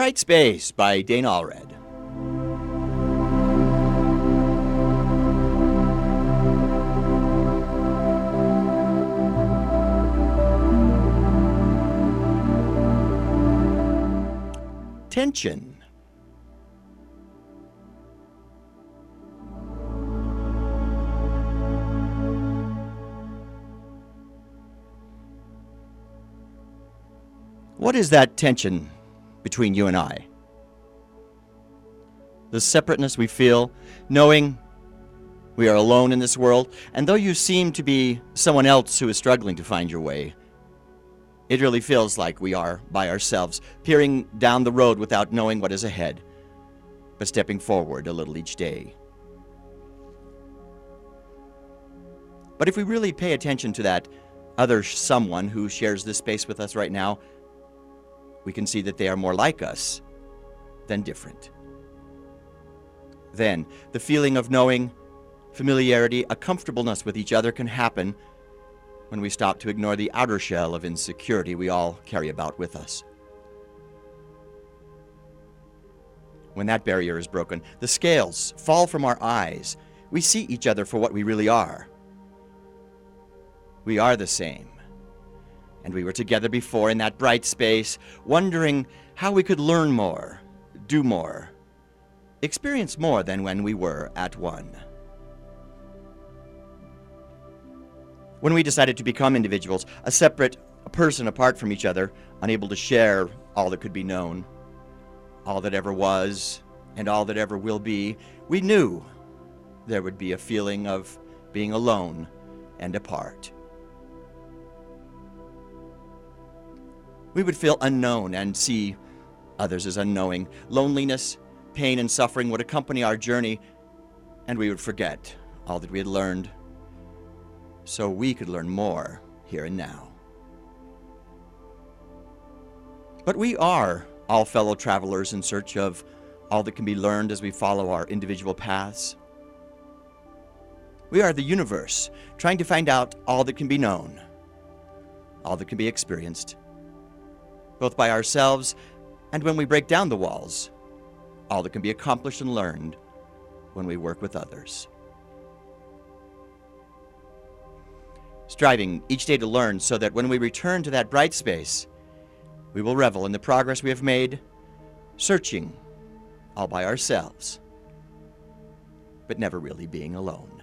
Bright Space by Dane Allred. Tension. What is that tension between you and I? The separateness we feel, knowing we are alone in this world, and though you seem to be someone else who is struggling to find your way, it really feels like we are by ourselves, peering down the road without knowing what is ahead, but stepping forward a little each day. But if we really pay attention to that other someone who shares this space with us right now, we can see that they are more like us than different. Then, the feeling of knowing, familiarity, a comfortableness with each other can happen when we stop to ignore the outer shell of insecurity we all carry about with us. When that barrier is broken, the scales fall from our eyes. We see each other for what we really are. We are the same. And we were together before in that bright space, wondering how we could learn more, do more, experience more than when we were at one. When we decided to become individuals, a separate person apart from each other, unable to share all that could be known, all that ever was, and all that ever will be, we knew there would be a feeling of being alone and apart. We would feel unknown and see others as unknowing. Loneliness, pain, and suffering would accompany our journey, and we would forget all that we had learned, so we could learn more here and now. But we are all fellow travelers in search of all that can be learned as we follow our individual paths. We are the universe, trying to find out all that can be known, all that can be experienced, both by ourselves and when we break down the walls, all that can be accomplished and learned when we work with others. Striving each day to learn so that when we return to that bright space, we will revel in the progress we have made, searching all by ourselves, but never really being alone.